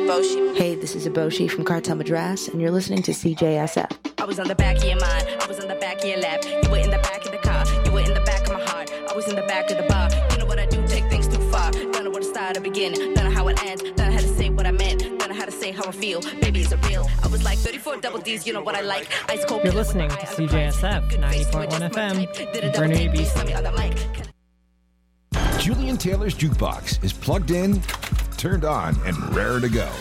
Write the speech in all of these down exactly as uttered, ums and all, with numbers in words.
Eboshi. Hey, this is Eboshi from Cartel Madras, and you're listening to C J S F. I was on the back of your mind, I was on the back of your lap. You were in the back of the car, you were in the back of my heart. I was in the back of the bar. You know what I do, take things too far. Don't know where to start or begin, don't know how it ends. Don't know how to say what I meant, don't know how to say how I feel. Baby, is it real? I was like thirty-four double D's, you know what I like. Ice cold. You're listening to C J S F ninety point one F M, Burnaby, B C. Julian Taylor's Jukebox is plugged in, turned on, and raring to go.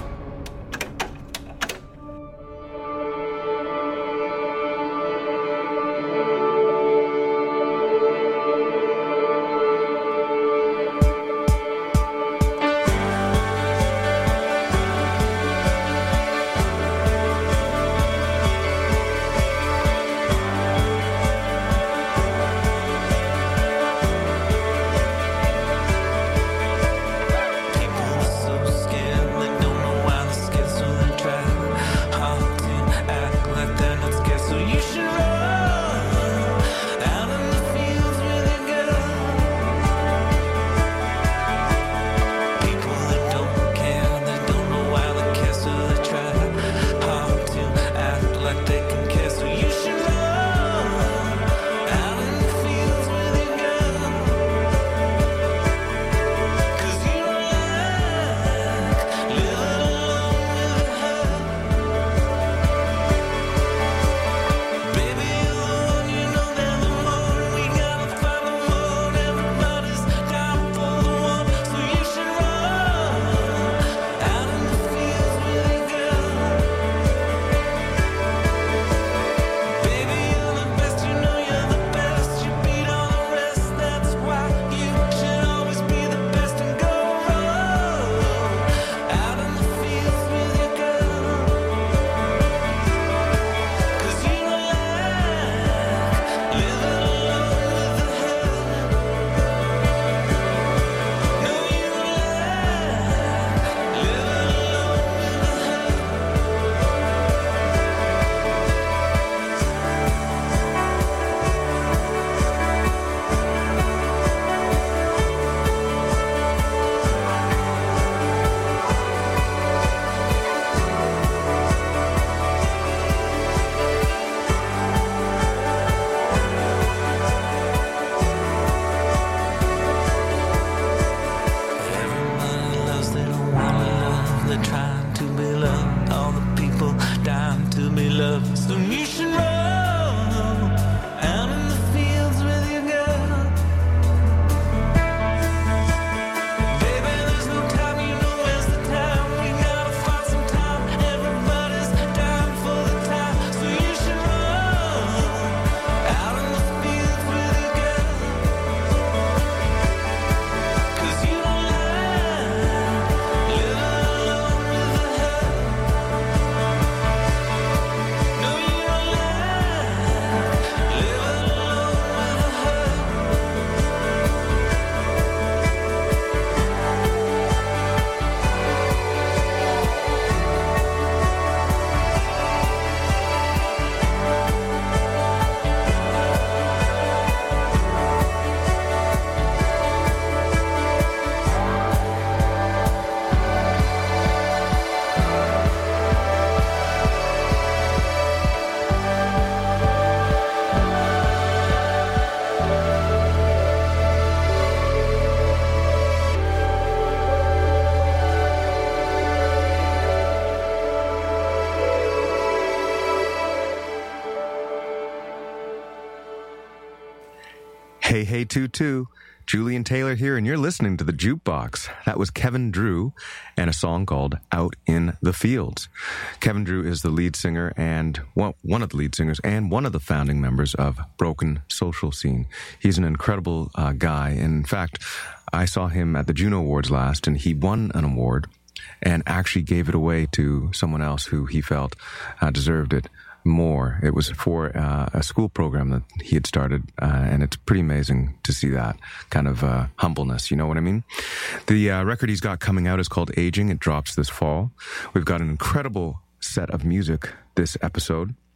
Hey, hey, two two. Julian Taylor here, and you're listening to The Jukebox. That was Kevin Drew and a song called Out in the Fields. Kevin Drew is the lead singer and well, one of the lead singers and one of the founding members of Broken Social Scene. He's an incredible uh, guy. In fact, I saw him at the Juno Awards last, and he won an award and actually gave it away to someone else who he felt uh, deserved it more. It was for uh, a school program that he had started, uh, and it's pretty amazing to see that kind of uh, humbleness, you know what I mean? The uh, record he's got coming out is called Aging. It drops this fall. We've got an incredible set of music this episode.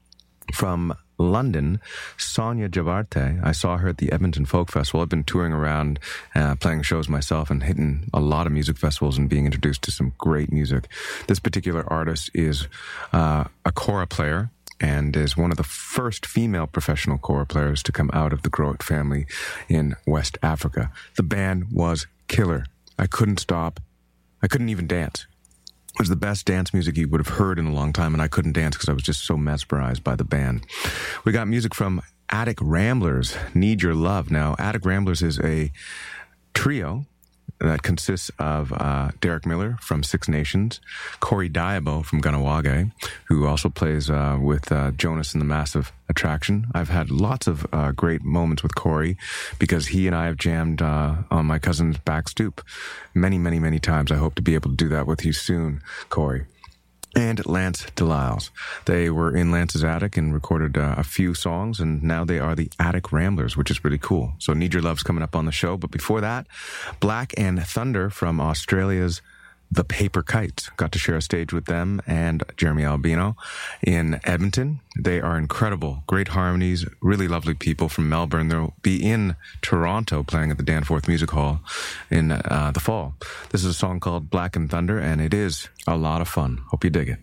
From London, Sonia Jabarte. I saw her at the Edmonton Folk Festival. I've been touring around, uh, playing shows myself and hitting a lot of music festivals and being introduced to some great music. This particular artist is uh, a kora player and is one of the first female professional kora players to come out of the Groot family in West Africa. The band was killer. I couldn't stop. I couldn't even dance. It was the best dance music you would have heard in a long time, and I couldn't dance because I was just so mesmerized by the band. We got music from Attic Ramblers, Need Your Love. Now, Attic Ramblers is a trio that consists of uh, Derek Miller from Six Nations, Corey Diabo from Ganawage, who also plays uh, with uh, Jonas and the Massive Attraction. I've had lots of uh, great moments with Corey because he and I have jammed uh, on my cousin's back stoop many, many, many times. I hope to be able to do that with you soon, Corey. And Lance Delisles. They were in Lance's attic and recorded uh, a few songs, and now they are the Attic Ramblers, which is really cool. So Need Your Love's coming up on the show, but before that, Black and Thunder from Australia's The Paper Kites. Got to share a stage with them and Jeremy Albino in Edmonton. They are incredible, great harmonies, really lovely people from Melbourne. They'll be in Toronto playing at the Danforth Music Hall in uh, the fall. This is a song called Black and Thunder, and it is a lot of fun. Hope you dig it.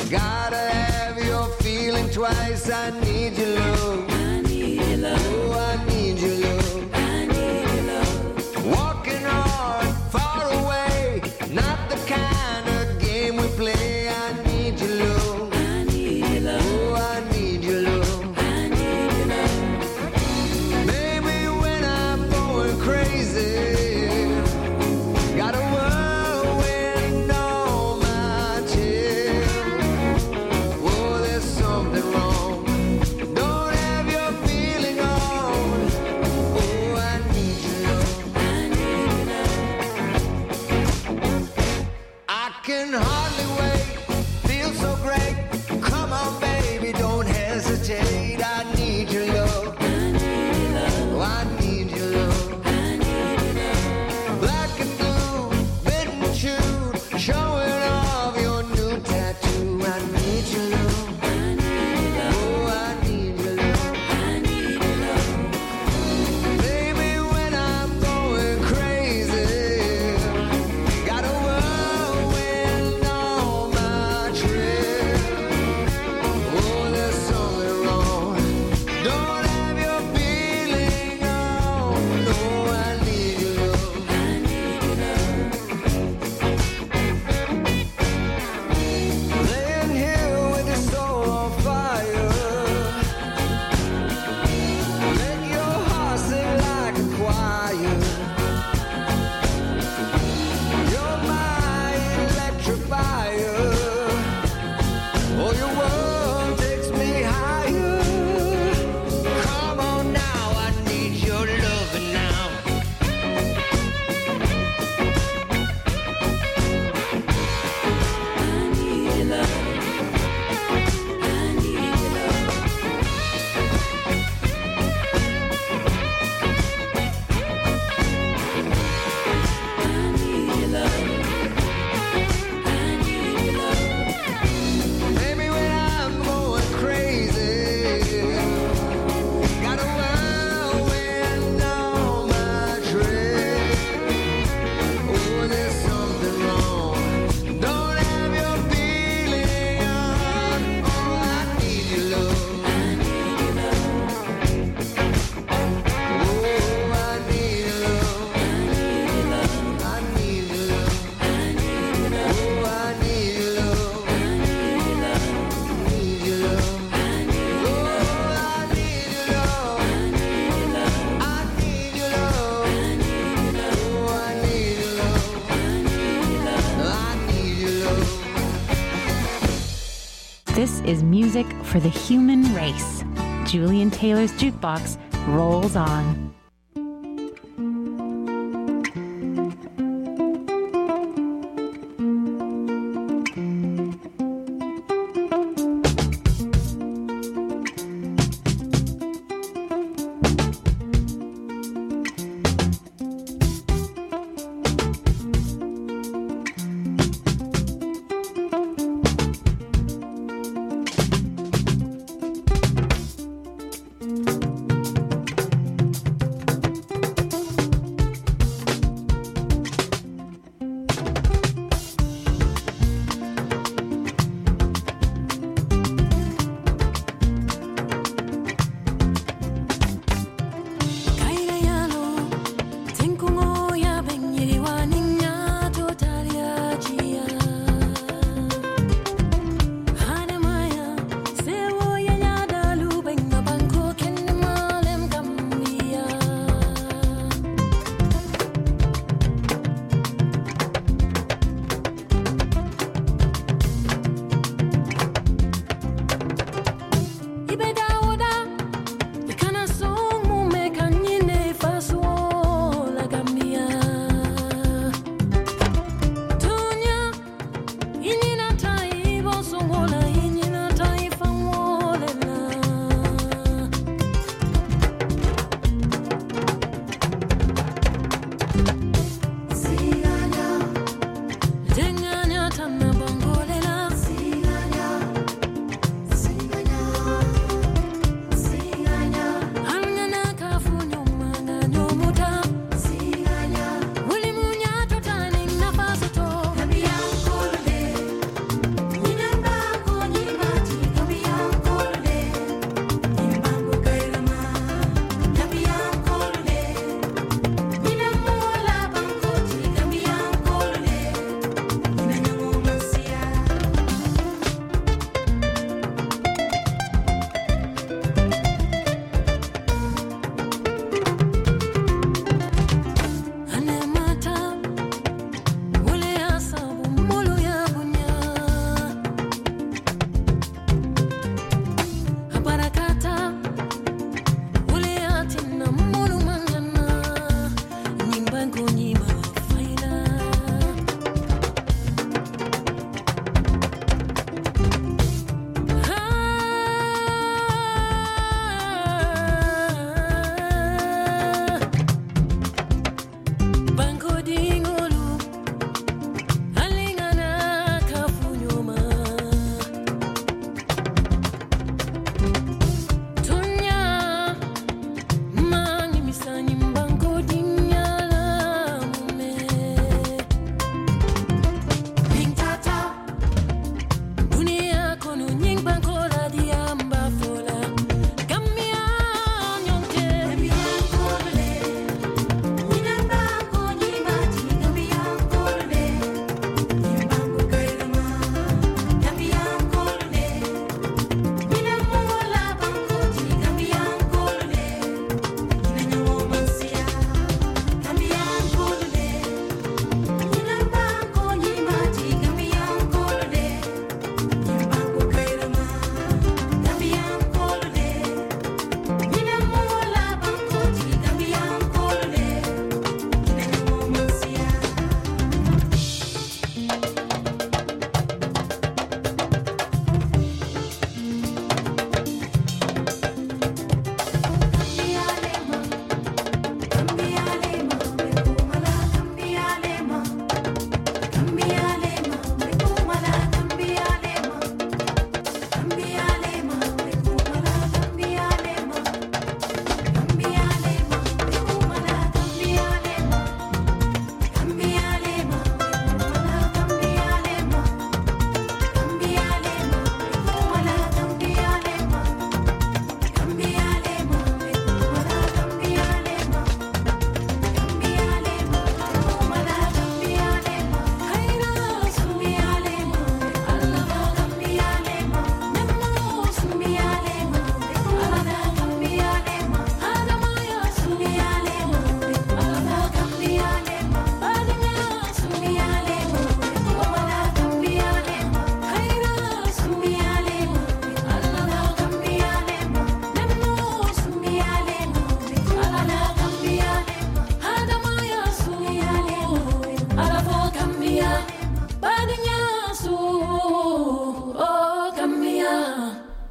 Gotta have your feeling twice. I need your love. I need your love. Oh, I need your love. I need your love. Walking on far away, not the kind of game we play. I need your love. I need your love. Oh, I need your love. I need your love. Baby, when I'm going crazy, got a whirlwind on my tail. Oh, there's something wrong. Don't have your feeling on. Oh, I need your love. I need your love. I can hardly wait. Feel so great. Come on, baby, don't hesitate. I need your love. I need your love. Oh, I need your love. I need your love. Black and blue, bitten and chewed, showing off your new tattoo. I need your love. I need your love. Oh, I need your love. I need your love. Baby, when I'm going crazy, got a whirlwind on my trail. Oh, there's something wrong. Don't have your feeling on. No, I need your love. I need your love. Laying here with your soul on fire. Make your heart sing like a choir. You're my electrifier. Oh, your world takes me higher. Come on now, I need your loving now. I need your love. I need your love. I need your love. I need your love. Maybe when I'm going crazy, got a whirlwind on my trail. Oh, there's something wrong. Don't have your feeling on. Oh, I need your love. I need your love. Oh, I need your love. I need your love. I need your love. Oh, I need your love. I need your love. I need your love. Oh, I need your love. I need your love. Oh, I need your love. I need your love. This is music for the human race. Julian Taylor's Jukebox rolls on.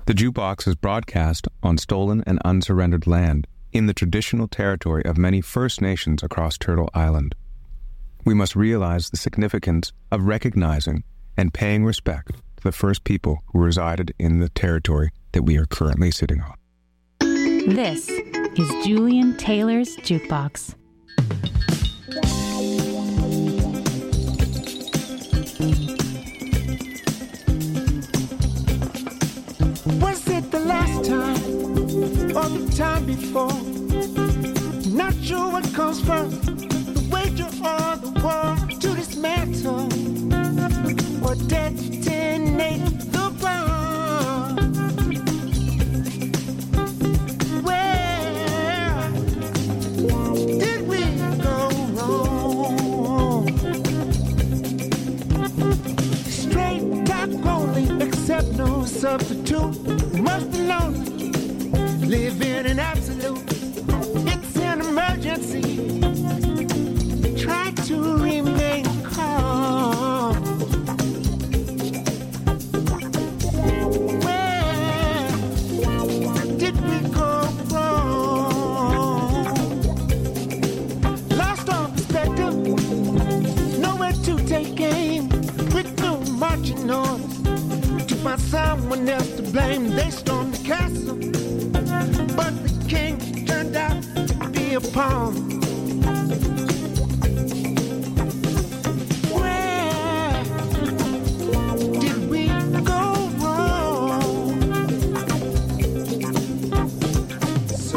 The Jukebox is broadcast on stolen and unsurrendered land in the traditional territory of many First Nations across Turtle Island. We must realize the significance of recognizing and paying respect to the first people who resided in the territory that we are currently sitting on. This is Julian Taylor's Jukebox. Was it the last time or the time before? Not sure what comes first, the wager or the war to dismantle or detonate the bomb. Where did we go wrong? Straight talk only, accept no substitute. Must be lonely, live in an absolute. It's an emergency. Try to remain calm. Where did we go wrong? Lost all perspective, nowhere to take aim. With no marching orders to find someone else to blame. They stormed the castle, but the king turned out to be a pawn. Where did we go wrong? So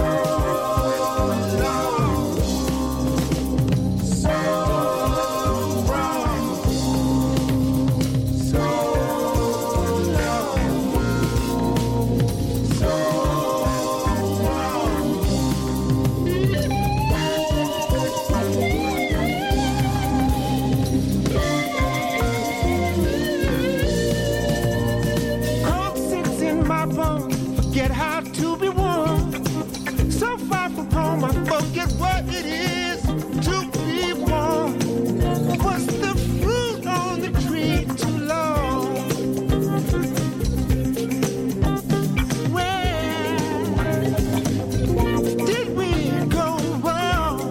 long, so wrong, so long, so wrong. Cold sits in my bones, forget how to be warm. So far from home, I forget what it is to be warm. Was the fruit on the tree too long? Where did we go wrong?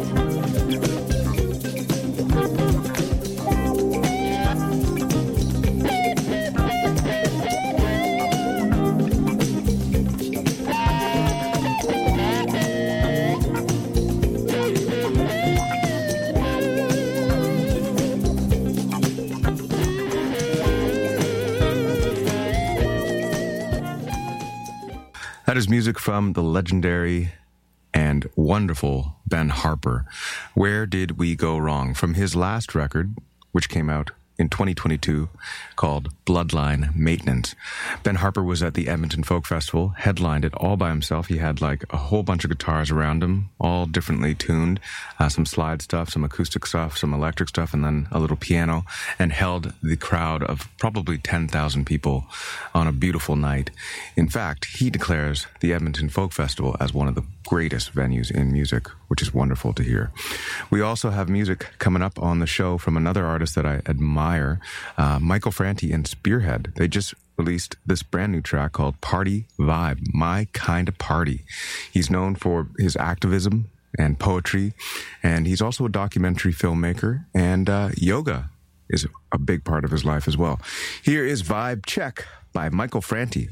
That is music from the legendary and wonderful Ben Harper. Where Did We Go Wrong? From his last record, which came out in twenty twenty-two, called Bloodline Maintenance. Ben Harper was at the Edmonton Folk Festival, headlined it all by himself. He had like a whole bunch of guitars around him, all differently tuned, uh, some slide stuff, some acoustic stuff, some electric stuff, and then a little piano, and held the crowd of probably ten thousand people on a beautiful night. In fact, he declares the Edmonton Folk Festival as one of the greatest venues in music, which is wonderful to hear. We also have music coming up on the show from another artist that I admire, uh, Michael Franti and Spearhead. They just released this brand new track called Party Vibe, My Kind of Party. He's known for his activism and poetry, and he's also a documentary filmmaker, and uh, yoga is a big part of his life as well. Here is Vibe Check by Michael Franti.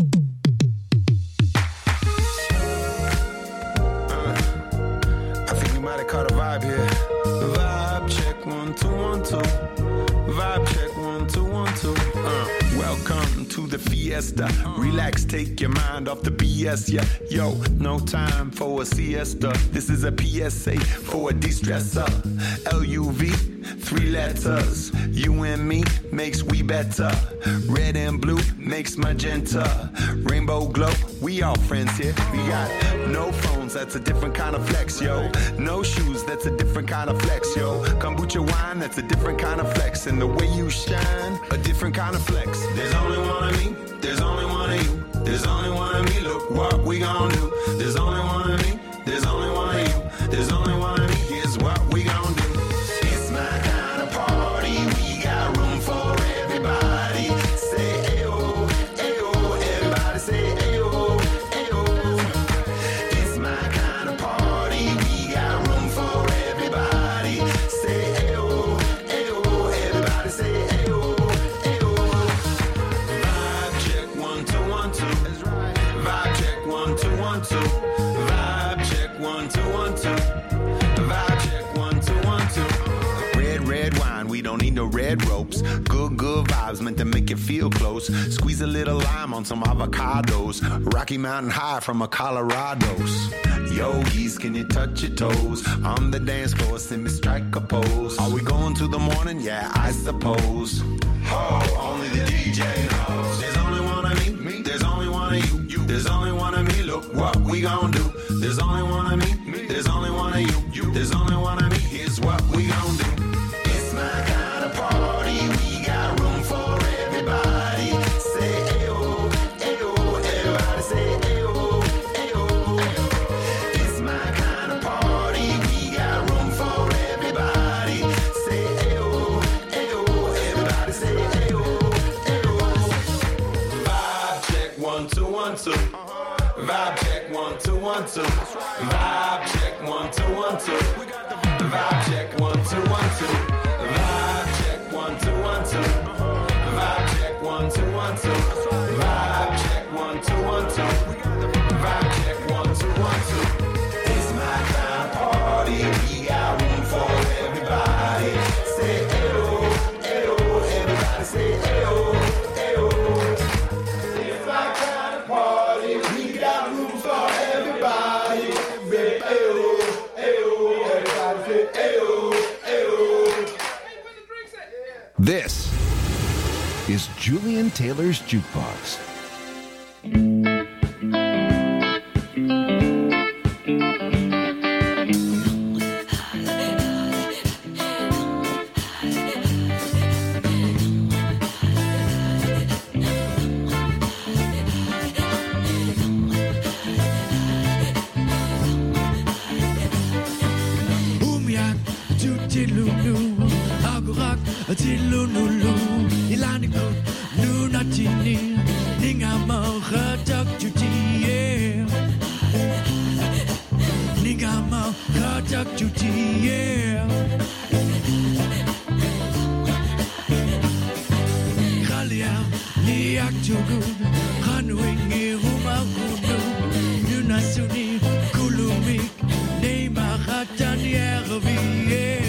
Caught a vibe here. Vibe check one two one two. Vibe check one two one two. Uh, welcome to the fiesta. Relax, take your mind off the B S. Yeah, yo, no time for a siesta. This is a P S A for a de-stressor. L U V, three letters. You and me makes we better. Red and blue makes magenta. Rainbow glow, we all friends here. We got no phones, that's a different kind of flex, yo. No shoes, that's a different kind of flex, yo. Kombucha wine, that's a different kind of flex. And the way you shine, a different kind of flex. There's only one of me, there's only one of you. There's only one of me, look what we gon' do. There's only one of me, there's only one of you. There's only one of me, here's what we gon' do. It's my kind of party, we got room for everybody. Say ayo, ayo, everybody two. Vibe check one, two, one, two. Vibe check one, two, one, two. Red, red wine, we don't need no red ropes. Good, good vibes meant to make you feel close. Squeeze a little lime on some avocados. Rocky Mountain High from a Colorado's. Yogis, can you touch your toes? On the dance floor, see me strike a pose. Are we going to the morning? Yeah, I suppose. Oh, only the D J knows. There's only one of me, me. There's only one of you, you. There's only one of me, look what we gon' do. There's only one of me, me. There's only one of you, you. There's only one of me, here's what we gon' do. It's my kind of party, we got room for everybody. Say ayo, ayo, everybody say ayo, ayo. It's my kind of party, we got room for everybody. Say ayo, ayo, everybody say ayo, ayo. Vibe check one, two, one, two. Vibe check one, two, one, two. Vibe check one, two, one, two. Vibe check one, two, one, two. Vibe check one, two, one, two. Vibe check one, two, one, two. Vibe check one, two, one, two. Vibe check one, two, one, two. It's my kind of party. We got room for everybody. Say ayo, ayo, everybody say ayo, ayo. It's my kind of party. We got room for everybody. Say ayo, ayo, everybody say ayo, ayo. This is Julian Taylor's Jukebox. Umiak, tutilulu, agurak, tilunulu, ilaniku, nunatini, ningama, khatak tutiye. Ningama, khatak tutiye. Khalia, niak tugu, khanwingi humakunu, nunasuni, kulumik, neima khatan yerviye.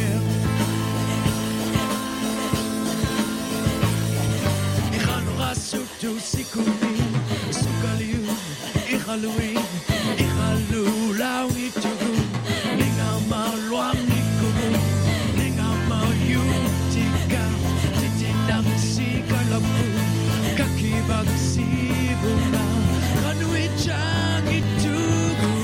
Suktu sikuni, sukaliu, ikhalui, ikhalu lawi tugu, ningama luam nikugu, ningama yu tika, titinang sikalapu, kakibag sibuna, kanui changi tugu.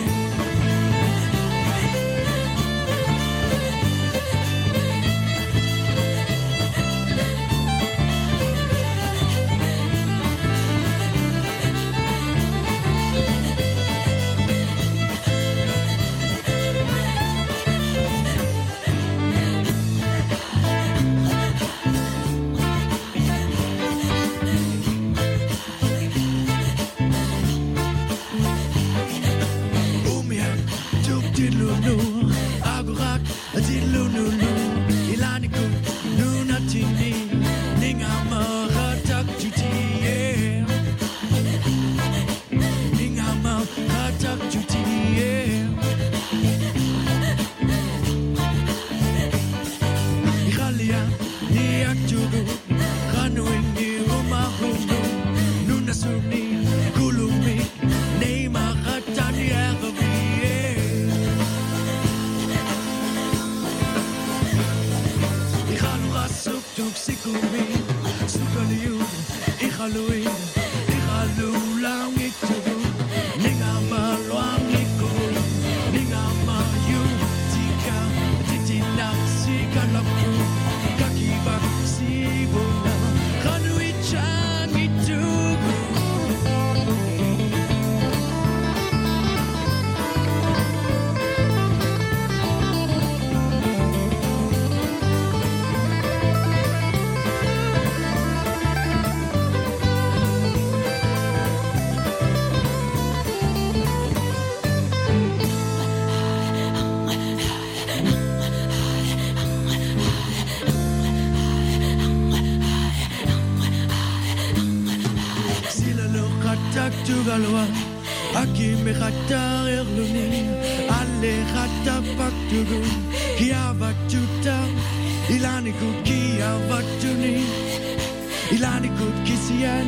Dilunu, agurak, dilunulu, ilaniku, nunatini, ningama, khatak tutiye. Ningama, khatak tutiye. Ikhalia, niak tugu, khanuingi, umahunu, nunasuni, kulumi, neima, khatan yervi. Suktuk sikumi, sukaliu, ikhalui, ikhalu langi tugu, ningama luangi kugu, ningama yu tika, titinak sikalapu, kakibak sibuna, khanui changi tugu. Tugalwa, Aki mechata erlunin, ale chata paktugun, ki avatuta, ilani kut ki avatuni, ilani kut kisian,